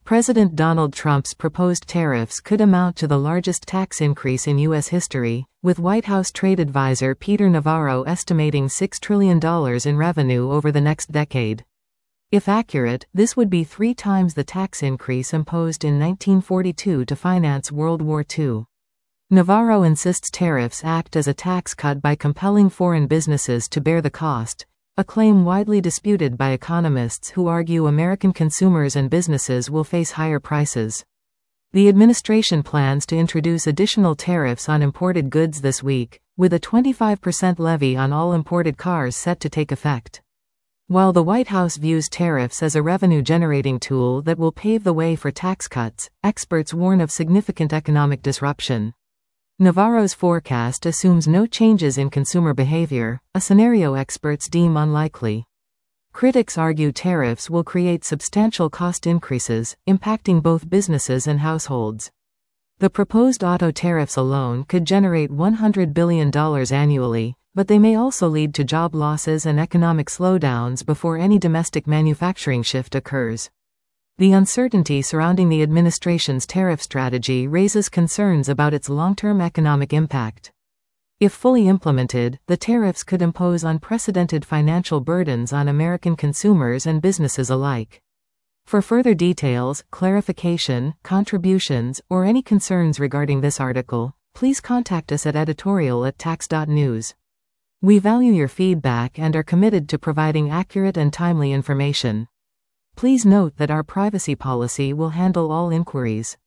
President Donald Trump's proposed tariffs could amount to the largest tax increase in U.S. history, with White House trade advisor Peter Navarro estimating $6 trillion in revenue over the next decade. If accurate, this would be 3 times the tax increase imposed in 1942 to finance World War II. Navarro insists tariffs act as a tax cut by compelling foreign businesses to bear the cost, a claim widely disputed by economists who argue American consumers and businesses will face higher prices. The administration plans to introduce additional tariffs on imported goods this week, with a 25% levy on all imported cars set to take effect. While the White House views tariffs as a revenue-generating tool that will pave the way for tax cuts, experts warn of significant economic disruption. Navarro's forecast assumes no changes in consumer behavior, a scenario experts deem unlikely. Critics argue tariffs will create substantial cost increases, impacting both businesses and households. The proposed auto tariffs alone could generate $100 billion annually, but they may also lead to job losses and economic slowdowns before any domestic manufacturing shift occurs. The uncertainty surrounding the administration's tariff strategy raises concerns about its long-term economic impact. If fully implemented, the tariffs could impose unprecedented financial burdens on American consumers and businesses alike. For further details, clarification, contributions, or any concerns regarding this article, please contact us at editorial@tax.news. We value your feedback and are committed to providing accurate and timely information. Please note that our privacy policy will handle all inquiries.